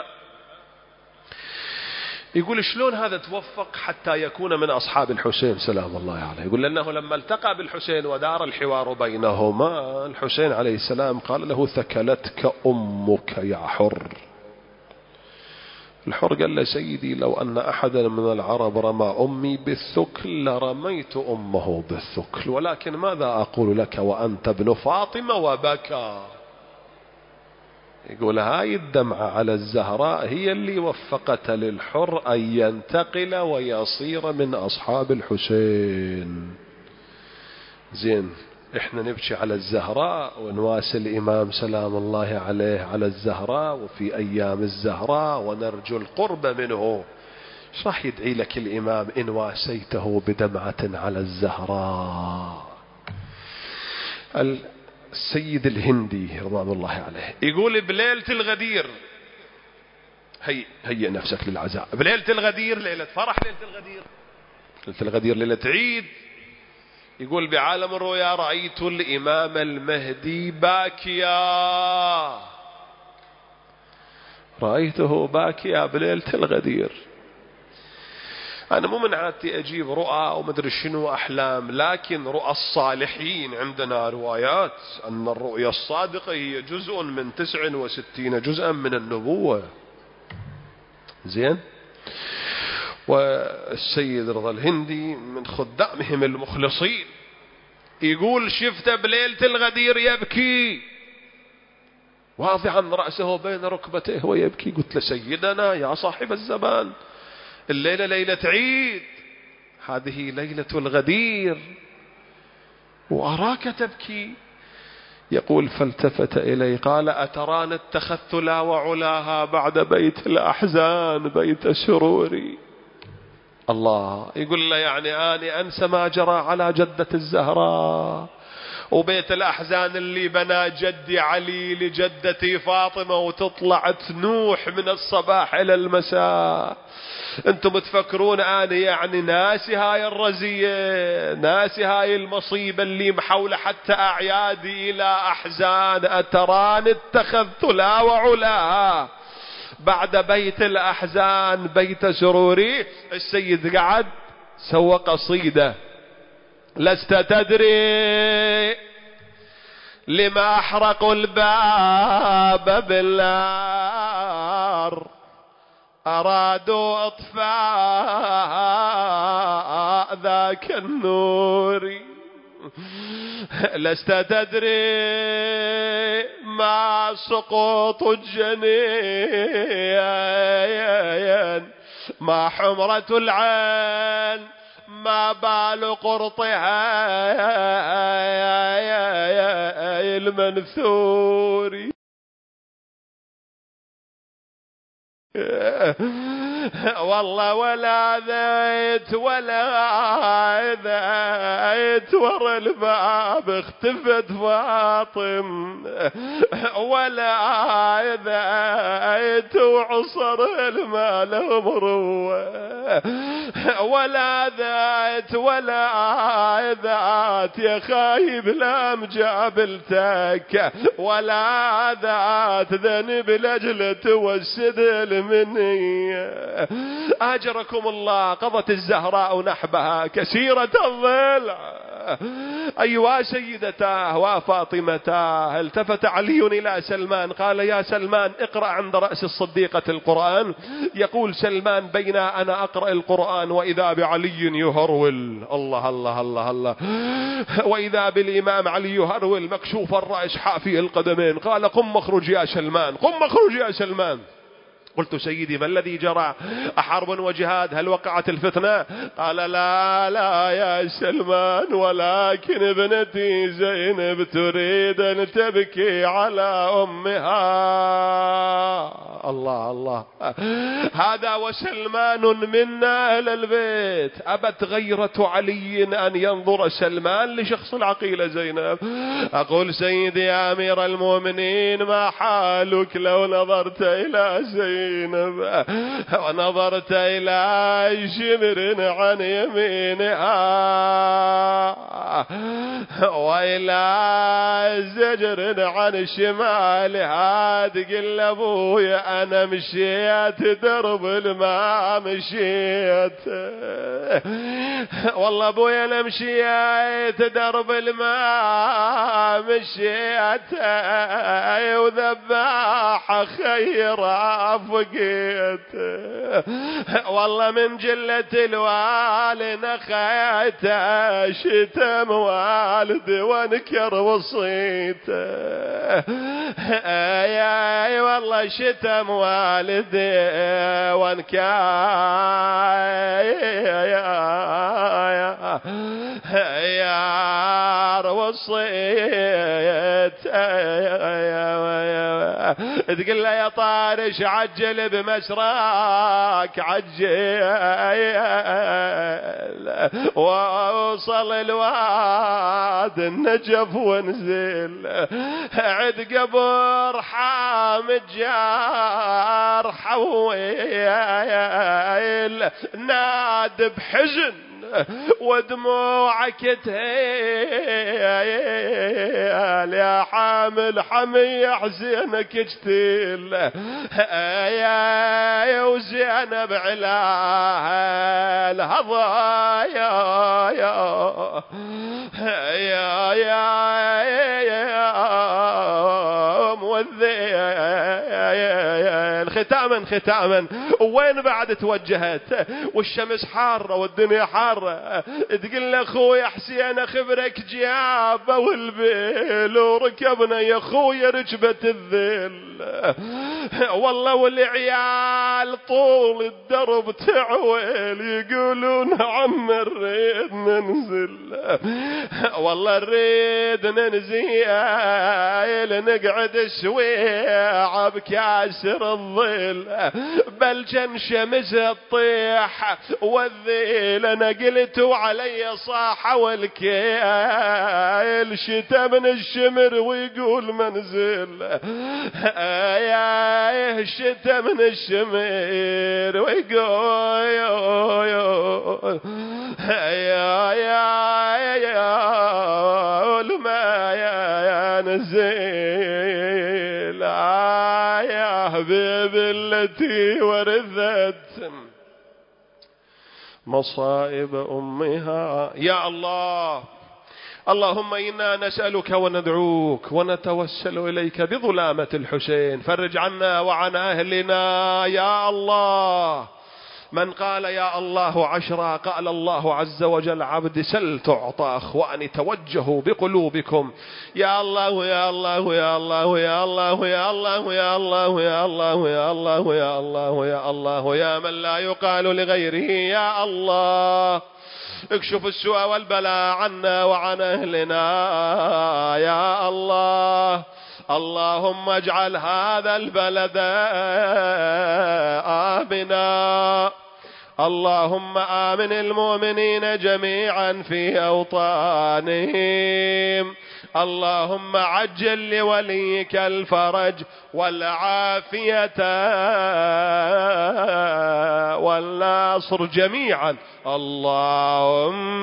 Speaker 1: يقول شلون هذا توفق حتى يكون من أصحاب الحسين سلام الله عليه؟ يقول لأنه لما التقى بالحسين ودار الحوار بينهما، الحسين عليه السلام قال له ثكلتك أمك يا حر. الحر قال له سيدي لو أن أحدا من العرب رمى أمي بالثكل لرميت أمه بالثكل، ولكن ماذا أقول لك وأنت ابن فاطمة؟ وبكى. يقول هاي الدمعة على الزهراء هي اللي وفقت للحر أن ينتقل ويصير من أصحاب الحسين. زين، احنا نبكي على الزهراء ونواسي الإمام سلام الله عليه على الزهراء وفي أيام الزهراء ونرجو القرب منه. ايش راح يدعي لك الإمام إن واسيته بدمعة على الزهراء؟ السيد الهندي رضوان الله عليه يقول بليلة الغدير، هيئ نفسك للعزاء، بليلة الغدير ليلة فرح، ليلة الغدير ليلة عيد. يقول بعالم الرؤيا رأيت الإمام المهدي باكيا، رأيته باكيا بليلة الغدير. أنا مو من عادتي أجيب رؤى ومدري شنو أحلام، لكن رؤى الصالحين عندنا روايات أن الرؤيا الصادقة هي جزء من 69 جزءا من النبوة. زين، والسيد رضا الهندي من خدامهم المخلصين يقول شفت بليلة الغدير يبكي، واضعا رأسه بين ركبتيه ويبكي. قلت له سيدنا يا صاحب الزمان، الليلة ليلة عيد، هذه ليلة الغدير وأراك تبكي. يقول فالتفت إلي قال أتراني اتخذت لا وعلاها بعد بيت الأحزان بيت سروري. الله يقول له يعني أني أنسى ما جرى على جدة الزهراء وبيت الأحزان اللي بنى جدي علي لجدتي فاطمة وتطلع تنوح من الصباح إلى المساء. أنتم تفكرون أنا يعني ناسي هاي الرزية، ناسي هاي المصيبة اللي محولة حتى أعيادي إلى أحزان. أتراني اتخذت لا وعلاها بعد بيت الأحزان بيت سروري. السيد قعد سوى قصيدة لست تدري لما أحرقوا الباب بالنار أرادوا إطفاء ذاك النور. لست تدري ما سقوط الجنين ما حمرة العين ما بال قرطها المنثور. والله ولا ذيت ولا ذيت ورا الباب اختفت فاطم، ولا ذيت وعصر المال مروه، ولا ذات ولا ذات يا خايب لام جابلتك، ولا ذات ذنب لأجل توسد مني. أجركم الله قضت الزهراء نحبها كثيرة الضلع. أيها سيدتاه وفاطمتاه. التفت علي إلى سلمان قال يا سلمان اقرأ عند رأس الصديقة القرآن. يقول سلمان بين أنا أقرأ القرآن وإذا بعلي يهرول. الله الله الله الله. وإذا بالإمام علي يهرول مكشوف الرأس حافي القدمين. قال قم اخرج يا سلمان، قم اخرج يا سلمان. قلت سيدي ما الذي جرى؟ أحرب وجهاد؟ هل وقعت الفتنة؟ قال لا لا يا سلمان، ولكن ابنتي زينب تريد أن تبكي على أمها. الله الله. هذا وسلمان منا إلى البيت. أبت غيرة علي أن ينظر سلمان لشخص العقيلة زينب. أقول سيدي يا أمير المؤمنين ما حالك لو نظرت إلى زينب ونظرت إلى شمر عن يمينها وإلى زجر عن شمالها، تقول أبويا أنا مشيت درب الماء مشيت، والله أبويا أنا مشيت درب الماء مشيت، وذباح خير فقيت، والله من جلة الوالي نخيت شتم والدي وانكر وصيت، يا والله شتم والدي وانكر يا وصيت. تقول له يا طارش عجل بمسراك عجل، ووصل الواد النجف ونزل عد قبر حامد جار حويل، ناد بحزن ودموعك تهيل، يا حامل حمي حزينك اجتيل، يا وزينب علاها الهضايا يا موذي ختاما ختاما، وين بعد توجهت والشمس حارة والدنيا حارة، تقول له اخويا حسين اخبرك جابه والبيل وركبنا يا اخويا ركبة الذيل، والله والعيال طول الدرب تعويل يقولون عم نريد ننزل، والله نريد ننزل نقعد سويعة بكاسر الظل، بل كان شمس الطيح والذيل انا قلت علي صاحة والكيل شتا من الشمر ويقول منزل، يا شتا من الشمر ويقول يا ما يا نزيل يا حبيب التي ورثت مصائب أمها. يا الله، اللهم إنا نسألك وندعوك ونتوسل إليك بظلامة الحسين، فرج عنا وعن أهلنا يا الله. من قال يا الله 10 قال الله عز وجل عبد سل تعطى، أخواني توجهوا بقلوبكم يا الله يا الله يا الله يا الله يا الله يا الله يا الله يا الله يا الله يا الله يا من لا يقال لغيره يا الله. اكشف السوء والبلاء عنا وعن أهلنا يا الله. اللهم اجعل هذا البلد آمنا، اللهم آمن المؤمنين جميعا في أوطانهم، اللهم عجل لوليك الفرج والعافية والنصر جميعا. اللهم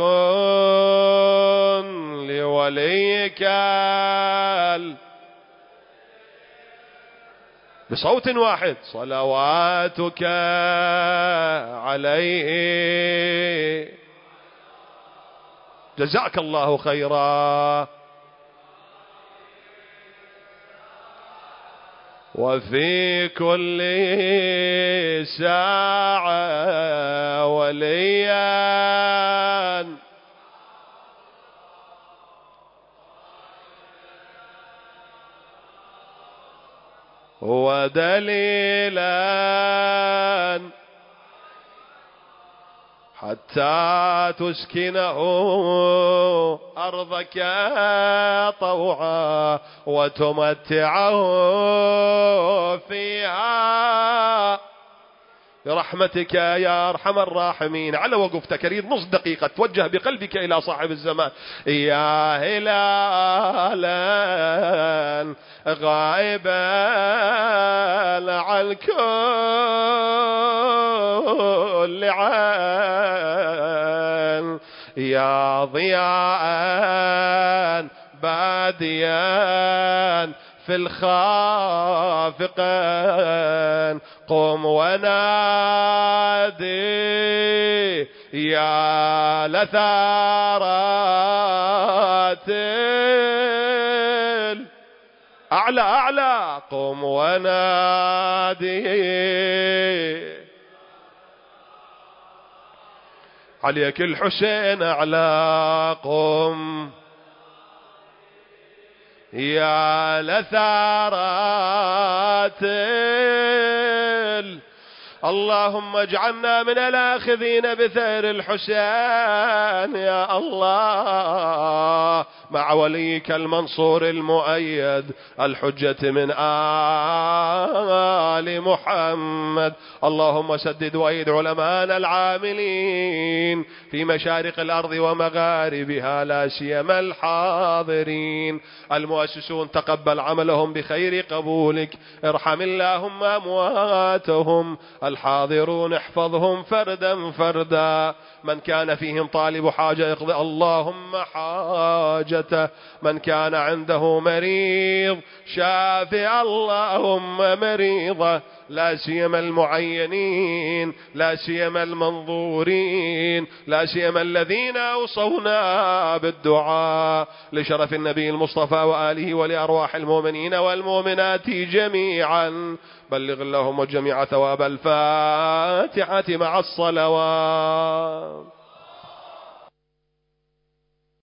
Speaker 1: كن لوليك بصوت واحد صلواتك عليه. جزاك الله خيرا. وفي كل ساعة وليا ودليلا حتى تسكنه أرضك طوعا وتمتعه فيها برحمتك يا أرحم الراحمين. على وقفتك أريد نص دقيقة توجه بقلبك إلى صاحب الزمان. يا هلالا غائبا عن كل عين، يا ضياء باديا في الخافقين، قم ونادي يا لثارات أعلى أعلى، قم ونادي عليك الحسين أعلى، قم يا لثارات اللهم اجعلنا من الآخذين بثأر الحسين يا الله، مع وليك المنصور المؤيد الحجة من آل محمد. اللهم سدد وأيد علماءنا العاملين في مشارق الأرض ومغاربها، لا سيما الحاضرين المؤسسون، تقبل عملهم بخير قبولك. ارحم اللهم أمواتهم الحاضرون، احفظهم فردا فردا. من كان فيهم طالب حاجة اقضي اللهم حاجته أمته. من كان عنده مريض شافي اللهم مريضه، لا سيما المعينين، لا سيما المنظورين، لا سيما الذين أوصونا بالدعاء لشرف النبي المصطفى وآله ولأرواح المؤمنين والمؤمنات جميعا. بلغ اللهم جميع ثواب الفاتحة مع الصلوات.